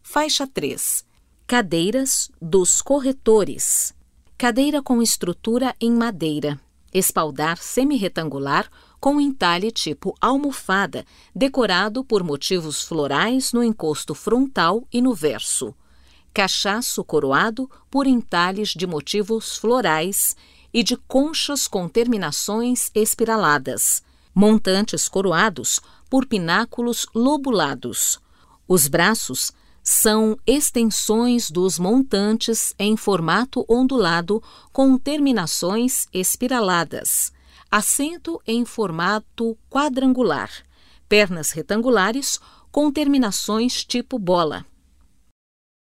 Faixa 3. Cadeiras dos corretores. Cadeira com estrutura em madeira. Espaldar semi-retangular com entalhe tipo almofada, decorado por motivos florais no encosto frontal e no verso. Cachaço coroado por entalhes de motivos florais e de conchas com terminações espiraladas. Montantes coroados por pináculos lobulados. Os braços são extensões dos montantes em formato ondulado com terminações espiraladas. Assento em formato quadrangular. Pernas retangulares com terminações tipo bola.